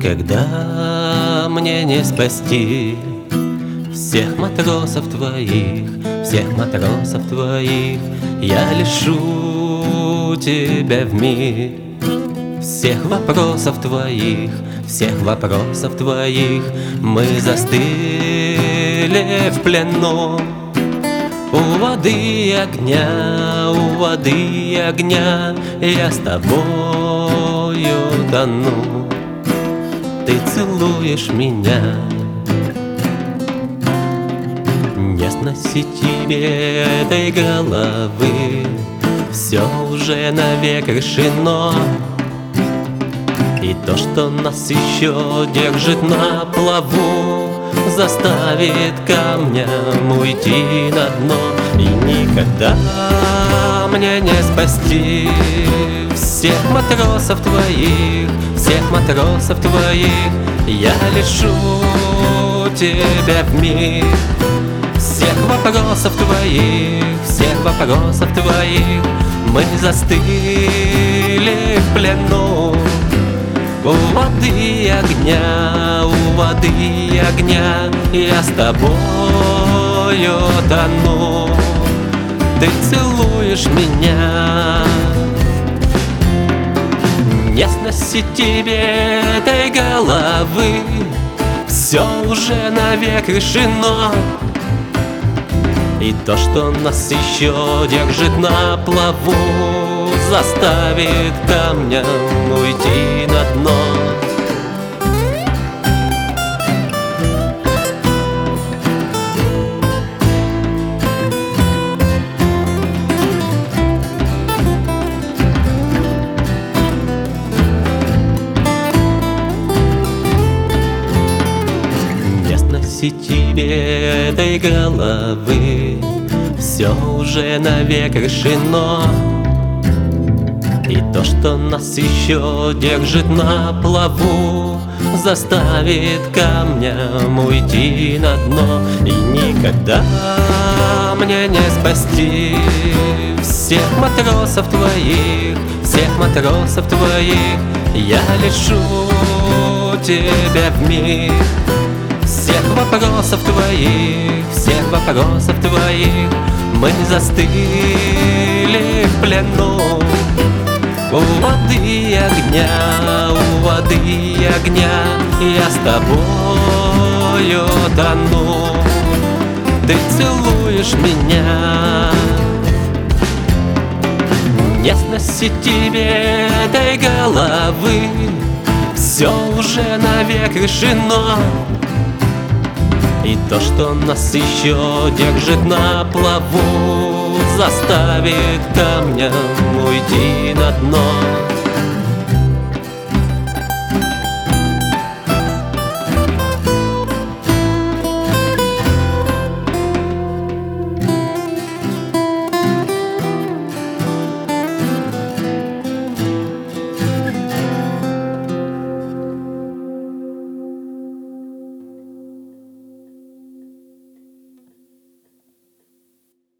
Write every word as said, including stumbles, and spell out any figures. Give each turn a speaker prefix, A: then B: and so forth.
A: никогда мне не спасти всех матросов твоих, всех матросов твоих. Я лишу тебя в мир всех вопросов твоих, всех вопросов твоих. Мы застыли в плену у воды и огня, у воды и огня. Я с тобою тону, ты целуешь меня. Не сносить тебе этой головы, все уже навек решено. И то, что нас еще держит на плаву, заставит камням уйти на дно. И никогда мне не спасти всех матросов твоих, всех матросов твоих. Я лишу тебя в мир всех вопросов твоих, всех вопросов твоих. Мы застыли в плену у воды и огня, у воды и огня. Я с тобою тону, ты целуешь меня. Не сносить тебе этой головы, все уже навек решено. И то, что нас еще держит на плаву, заставит камням уйти на дно. Не сносить тебе этой головы, все уже навек решено. И то, что нас еще держит на плаву, заставит камням уйти на дно. И никогда мне не спасти всех матросов твоих, всех матросов твоих. Я лишу тебя в мир всех вопросов твоих, всех вопросов твоих. Мы застыли в плену у воды и огня, у воды и огня. Я с тобою тону, ты целуешь меня. Не сносить тебе этой головы, все уже навек решено. И то, что нас еще держит на плаву, заставит камням уйти на дно.